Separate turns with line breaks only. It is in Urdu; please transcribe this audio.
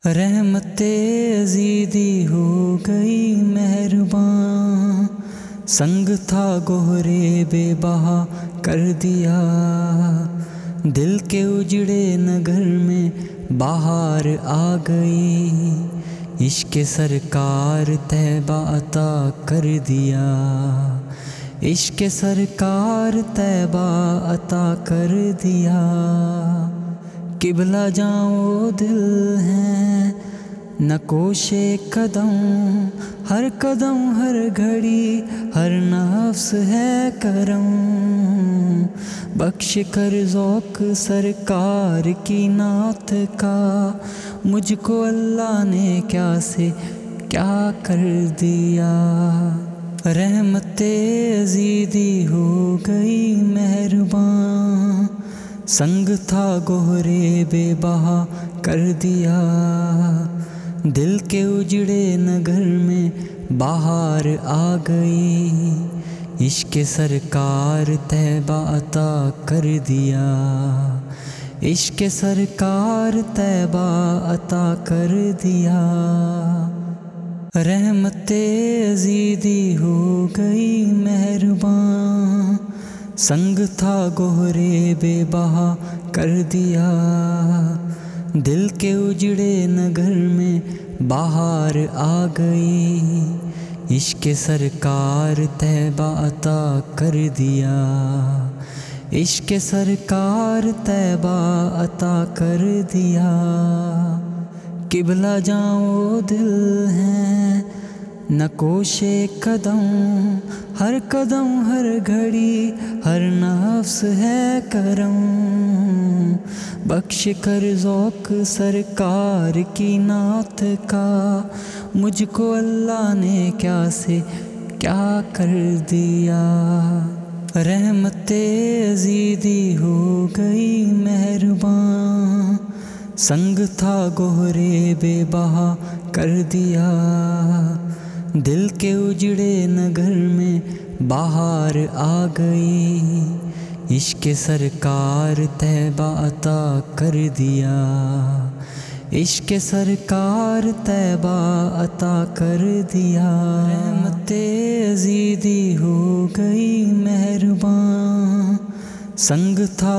رحمت عزیزی ہو گئی مہرباں، سنگ تھا گہرے بے بہا کر دیا، دل کے اجڑے نگر میں بہار آ گئی، عشق سرکار طیبہ عطا کر دیا، عشق سرکار طیبہ عطا کر دیا۔ قبلہ جاؤ دل ہیں نہ کوشے قدم، ہر قدم ہر گھڑی ہر نفس ہے کرم، بخش کر ذوق سرکار کی نعت کا، مجھ کو اللہ نے کیا سے کیا کر دیا۔ رحمت عزیزی ہو گئی مہرباں، سنگ تھا گہرے بے بہا کر دیا، دل کے اجڑے نگر میں بہار آ گئی، عشق سرکار طیبہ عطا کر دیا، عشق سرکار طیبہ عطا کر دیا۔ رحمت عزیزی ہو گئی مہرباں، سنگ تھا گہرے بے بہا کر دیا، دل کے اجڑے نگر میں بہار آ گئی، عشق سرکار طیبہ عطا کر دیا، عشق سرکار طیبہ عطا کر دیا۔ قبلہ جاؤ دل ہیں نہ کوشے قدم، ہر قدم ہر گھڑی ہر نفس ہے کرم، بخش کر ذوق سرکار کی نعت کا، مجھ کو اللہ نے کیا سے کیا کر دیا۔ رحمت عزیزی ہو گئی مہرباں، سنگ تھا گہرے بے بہا کر دیا، دل کے اجڑے نگر میں بہار آ گئی، عشق سرکار طیبہ عطا کر دیا، عشق سرکار طیبہ عطا کر دیا۔ رحمت عزیزی ہو گئی مہرباں، سنگ تھا